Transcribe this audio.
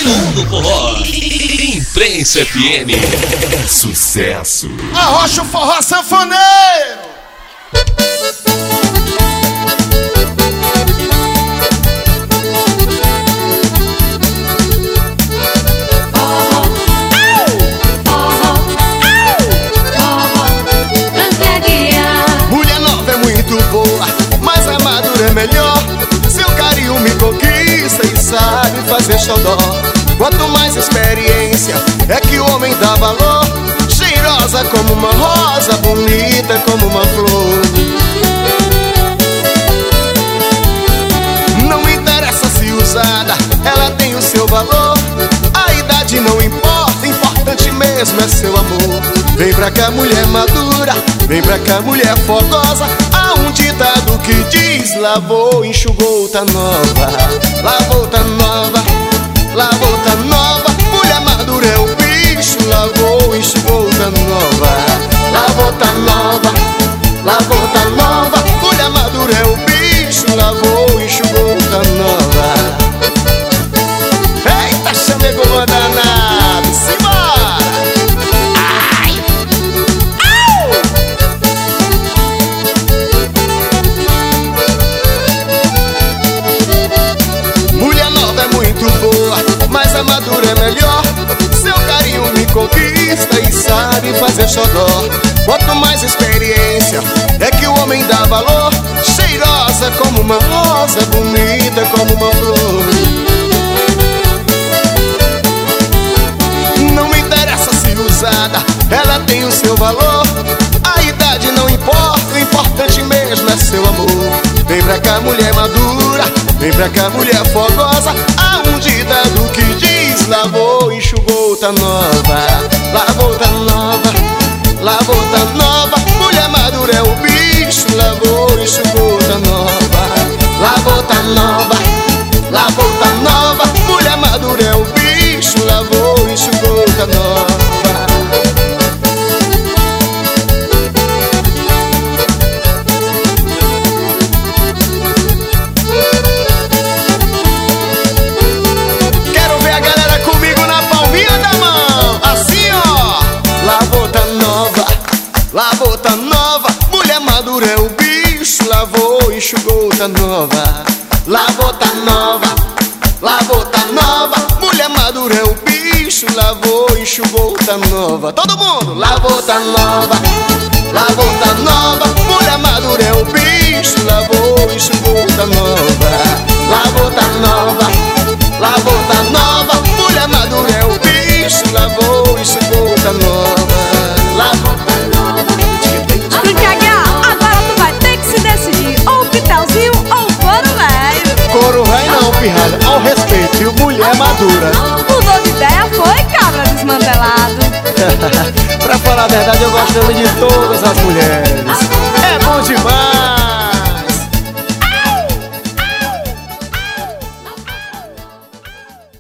bom do forró. Imprensa FM. É sucesso. Arrocha o forró sanfoneiro. Mulher nova é muito boa, mas a madura é melhor. Seu carinho me conquista e sabe fazer xodó. Quanto mais experiência é que o homem dá valor. Cheirosa como uma rosa, bonita como uma flor. Não me interessa se usada, ela tem o seu valor. A idade não importa, importante mesmo é seu amor. Vem pra cá mulher madura, vem pra cá mulher fogosa. Há um ditado que diz: lavou, enxugou, tá nova. Lavou, tá nova, lavou, tá nova. Mulher madura é o bicho, lavou, enxugou, tá nova. Lavou, tá nova, lavou, tá nova. Mulher madura é o bicho, lavou, enxugou, tá nova. Eita, chamegou danado, simbora! Ai! Au! Mulher nova é muito boa, mas a madura é melhor. Seu carinho me conquista e sabe fazer xodó. Quanto mais experiência é que o homem dá valor. Cheirosa como uma rosa, bonita como uma flor. Não me interessa se usada, ela tem o seu valor. A idade não importa, o importante mesmo é seu amor. Vem pra cá mulher madura, vem pra cá mulher fogosa. Há um ditado que diz: lavou, enxugou, tá nova. Lavou, tá nova, lavou, tá nova. Mulher madura é o bicho, lavou, enxugou, tá nova. Lavou, tá nova, lavou, tá nova. Mulher madura é o bicho, lavou, enxugou, tá nova. Quero ver a galera comigo na palminha da mão. Assim ó. Lavou, tá nova, lavou, tá nova. Mulher madura é o bicho, lavou, enxugou, tá nova. Lavou, tá nova, lavou, tá nova. Mulher madura é o bicho, lavou, enxugou, tá nova. Todo mundo! Lavou, tá nova, lavou, tá nova. Mulher madura é o bicho, lavou, enxugou, tá nova. Lavou, tá nova, lavou, tá nova. Mulher madura é o bicho, lavou, enxugou, tá nova. Lavou, tá nova. Agora tu vai ter que se decidir, ou o Pitelzinho ou o couro velho. Couro velho não, pirralha, ao respeito, viu? Mulher madura. Mudou de ideia, foi, cabra desmantelado. Pra falar a verdade, eu gosto de todas as mulheres.